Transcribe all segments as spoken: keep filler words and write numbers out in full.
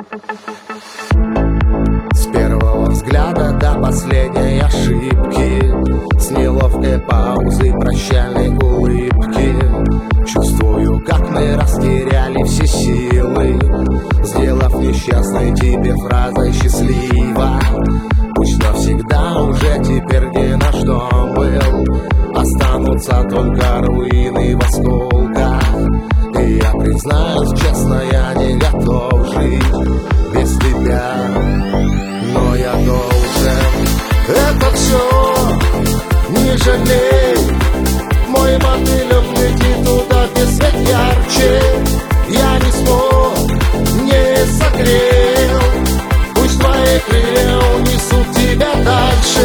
С первого взгляда до последней ошибки, с неловкой паузы прощальной улыбки, чувствую, как мы растеряли все силы, сделав несчастной тебе фразой счастливо. Пусть навсегда уже теперь, где наш дом был, останутся только руины в осколках. И я признаюсь честно, я не готов жить без тебя, но я должен. Это все, не жалей, мой мотылек летит туда, где свет ярче. Я не смог, не согрел, пусть твои крылья унесут тебя дальше.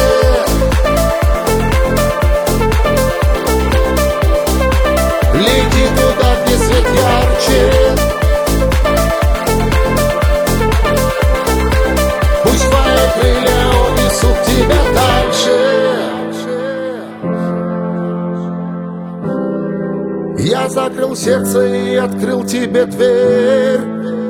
Лети туда, где свет ярче, пусть твои крылья унесут тебя дальше. Я закрыл сердце и открыл тебе дверь.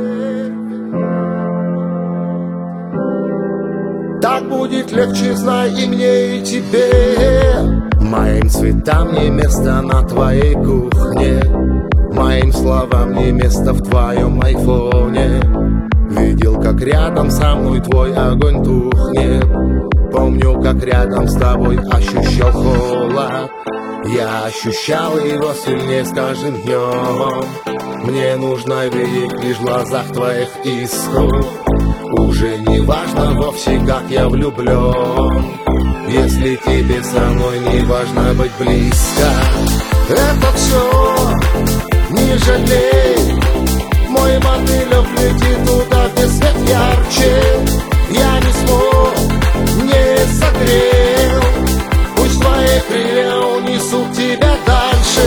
Так будет легче, знай, и мне, и тебе. Моим цветам не место на твоей кухне, моим словам не место в твоем айфоне. Видел, как рядом со мной твой огонь тухнет, помню, как рядом с тобой ощущал холод. Я ощущал его сильнее с каждым днем. Мне нужно видеть лишь в глазах твоих искр. Уже не важно вовсе, как я влюблен, если тебе со мной не важно быть близко. Это все, не жалей, мой мотылек летит туда, где свет ярче. Я не смог, не согрел, пусть твои крылья унесут тебя дальше.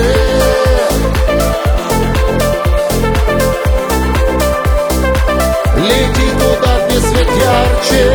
Лети туда, где свет ярче,